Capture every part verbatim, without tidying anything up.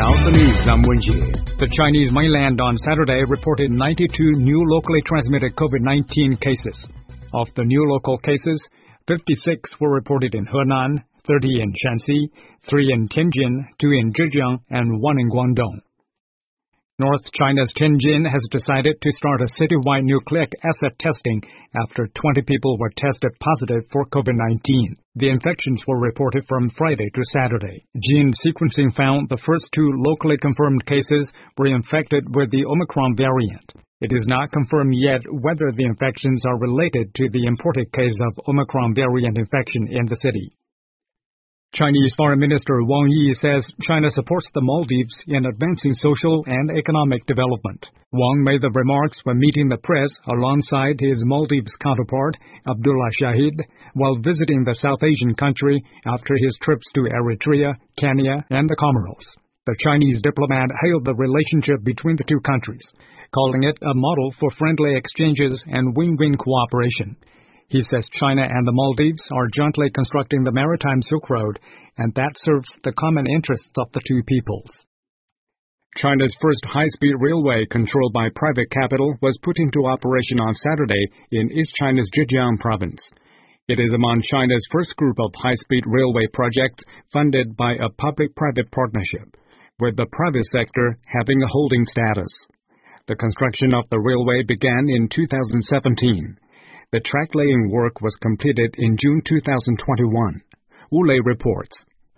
Now the news, I'm Wenjie. The Chinese mainland on Saturday reported ninety-two new locally transmitted COVID nineteen cases. Of the new local cases, fifty-six were reported in Henan, thirty in Shanxi, three in Tianjin, two in Zhejiang, and one in Guangdong. North China's Tianjin has decided to start a citywide nucleic acid testing after twenty people were tested positive for COVID nineteen. The infections were reported from Friday to Saturday. Gene sequencing found the first two locally confirmed cases were infected with the Omicron variant. It is not confirmed yet whether the infections are related to the imported case of Omicron variant infection in the city. Chinese Foreign Minister Wang Yi says China supports the Maldives in advancing social and economic development. Wang made the remarks when meeting the press alongside his Maldives counterpart, Abdullah Shahid, while visiting the South Asian country after his trips to Eritrea, Kenya, and the Comoros. The Chinese diplomat hailed the relationship between the two countries, calling it a model for friendly exchanges and win-win cooperation. He says China and the Maldives are jointly constructing the Maritime Silk Road, and that serves the common interests of the two peoples. China's first high-speed railway controlled by private capital was put into operation on Saturday in East China's Zhejiang province. It is among China's first group of high-speed railway projects funded by a public-private partnership, with the private sector having a holding status. The construction of the railway began in two thousand seventeen. The track-laying work was completed in June two thousand twenty-one. Wu Lei reports.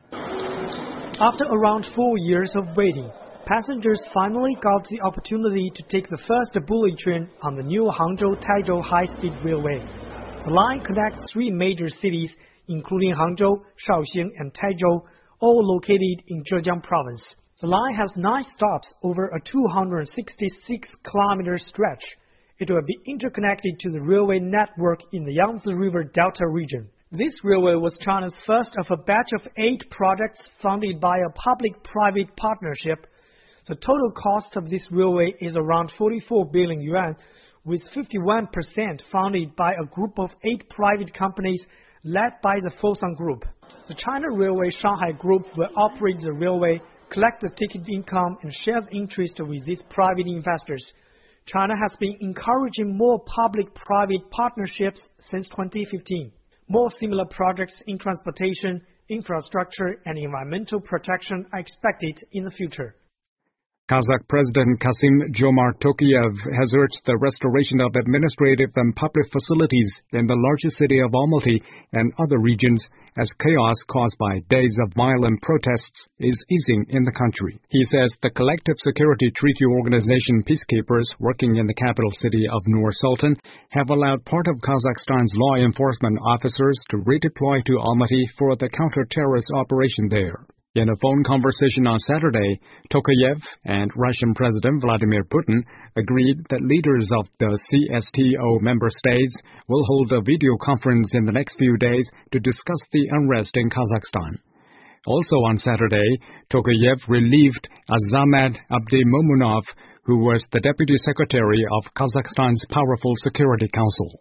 After around four years of waiting, passengers finally got the opportunity to take the first bullet train on the new Hangzhou-Taizhou high-speed railway. The line connects three major cities, including Hangzhou, Shaoxing, and Taizhou, all located in Zhejiang province. The line has nine stops over a two hundred sixty-six kilometer stretch. It will be interconnected to the railway network in the Yangtze River Delta region. This railway was China's first of a batch of eight projects funded by a public-private partnership. The total cost of this railway is around forty-four billion yuan, with fifty-one percent funded by a group of eight private companies led by the Fosun Group. The China Railway Shanghai Group will operate the railway, collect the ticket income, and share the interest with these private investors. China has been encouraging more public-private partnerships since twenty fifteen. More similar projects in transportation, infrastructure, and environmental protection are expected in the future. Kazakh President Kassym-Jomart Tokayev has urged the restoration of administrative and public facilities in the largest city of Almaty and other regions as chaos caused by days of violent protests is easing in the country. He says the Collective Security Treaty Organization peacekeepers working in the capital city of Nur-Sultan have allowed part of Kazakhstan's law enforcement officers to redeploy to Almaty for the counter-terrorist operation there. In a phone conversation on Saturday, Tokayev and Russian President Vladimir Putin agreed that leaders of the C S T O member states will hold a video conference in the next few days to discuss the unrest in Kazakhstan. Also on Saturday, Tokayev relieved Azamat Abdimomunov, who was the Deputy Secretary of Kazakhstan's powerful Security Council.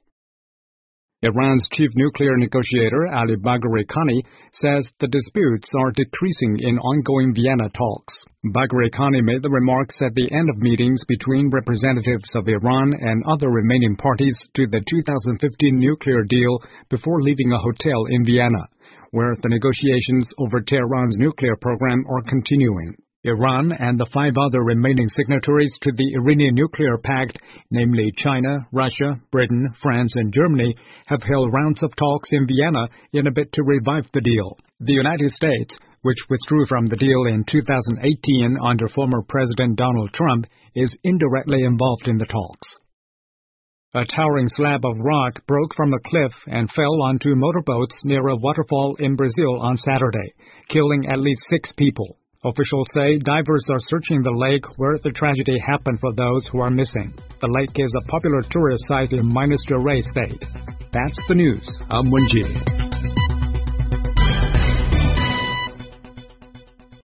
Iran's chief nuclear negotiator Ali Bagheri Khani says the disputes are decreasing in ongoing Vienna talks. Bagheri Khani made the remarks at the end of meetings between representatives of Iran and other remaining parties to the two thousand fifteen nuclear deal before leaving a hotel in Vienna, where the negotiations over Tehran's nuclear program are continuing. Iran and the five other remaining signatories to the Iranian Nuclear Pact, namely China, Russia, Britain, France, and Germany, have held rounds of talks in Vienna in a bid to revive the deal. The United States, which withdrew from the deal in two thousand eighteen under former President Donald Trump, is indirectly involved in the talks. A towering slab of rock broke from a cliff and fell onto motorboats near a waterfall in Brazil on Saturday, killing at least six people. Officials say divers are searching the lake where the tragedy happened for those who are missing. The lake is a popular tourist site in Minas Gerais state. That's the news. I'm Wenjie.